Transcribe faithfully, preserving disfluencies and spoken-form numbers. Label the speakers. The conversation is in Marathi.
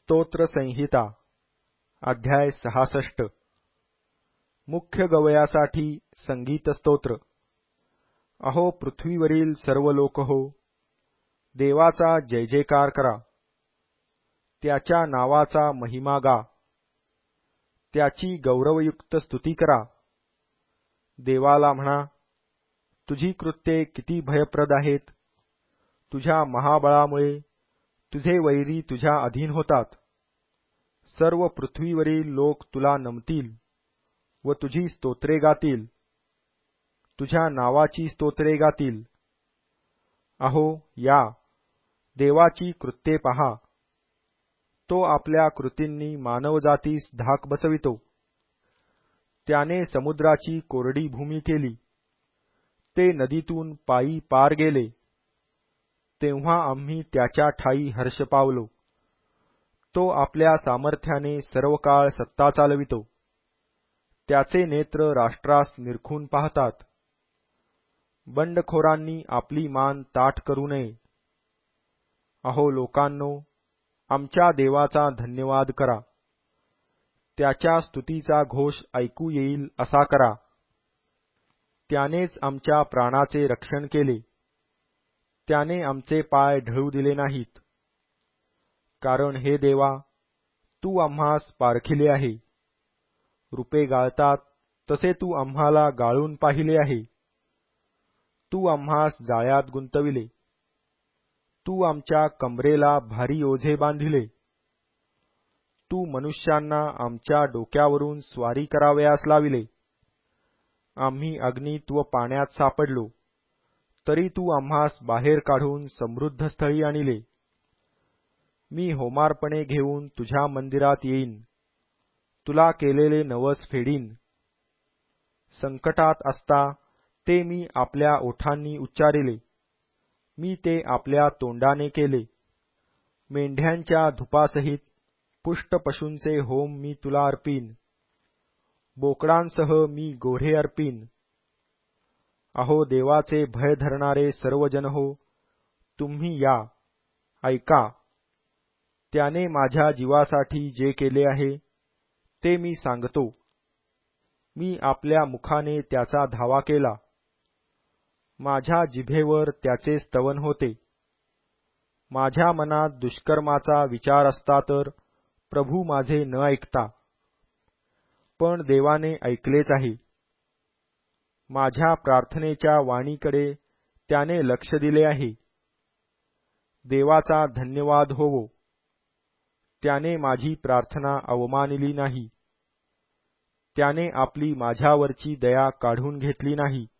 Speaker 1: स्तोत्र संहिता अध्याय सहासष्ट मुख्य गवयासाठी संगीत स्तोत्र। अहो पृथ्वीवरील सर्व लोक हो, देवाचा जय जयकार करा, त्याच्या नावाचा महिमा गा, त्याची गौरवयुक्त स्तुती करा। देवाला म्हणा, तुझी कृत्ये किती भयप्रद आहेत, तुझ्या महाबळामुळे तुझे वैरी तुझ्या अधीन होतात। सर्व पृथ्वीवरील लोक तुला नमतील व तुझी स्तोत्रे गातील, तुझ्या नावाची स्तोत्रे गातील। अहो या, देवाची कृत्ये पहा, तो आपल्या कृतींनी मानवजातीस धाक बसवितो। त्याने समुद्राची कोरडी भूमी केली, ते नदीतून पायी पार गेले, तेव्हा आम्ही त्याच्या ठायी हर्ष पावलो। तो आपल्या सामर्थ्याने सर्व काळ सत्ता चालवितो, त्याचे नेत्र राष्ट्रास निरखून पाहतात। बंडखोरांनी आपली मान ताठ करू नये। अहो लोकांनो, आमच्या देवाचा धन्यवाद करा, त्याच्या स्तुतीचा घोष ऐकू येईल असा करा। त्यानेच आमच्या प्राणाचे रक्षण केले, त्याने आमचे पाय ढळू दिले नाहीत। कारण हे देवा, तू आम्हास पारखिले आहे, रूपे गाळतात तसे तू आम्हाला गाळून पाहिले आहे। तू आम्हास जाळ्यात गुंतविले, तू आमच्या कमरेला भारी ओझे बांधिले। तू मनुष्यांना आमच्या डोक्यावरून स्वारी करावयास लाविले। आम्ही अग्नीत व पाण्यात सापडलो, तरी तू आम्हास बाहेर काढून समृद्ध स्थळी आणले। मी होमार्पणे घेऊन तुझ्या मंदिरात येईन, तुला केलेले नवस फेडीन। संकटात असता ते मी आपल्या ओठांनी उच्चारिले, मी ते आपल्या तोंडाने केले। मेंढ्यांच्या धुपासहित पुष्ट पशूंचे होम मी तुला अर्पीन, बोकडांसह मी गोऱ्हे अर्पीन। अहो देवाचे भय धरणारे सर्व जन हो, तुम्ही या, ऐका। त्याने माझ्या जीवासाठी जे केले आहे ते मी सांगतो। मी आपल्या मुखाने त्याचा धावा केला, माझ्या जिभेवर त्याचे स्तवन होते। माझ्या मनात दुष्कर्माचा विचार असता तर प्रभू माझे न ऐकता, पण देवाने ऐकलेच आहे। माझ्या प्रार्थनेच्या वाणीकडे त्याने लक्ष दिले आहे। देवाचा धन्यवाद होवो, त्याने माझी प्रार्थना अवमानली नाही, त्याने आपली माझ्यावरची दया काढून घेतली नाही।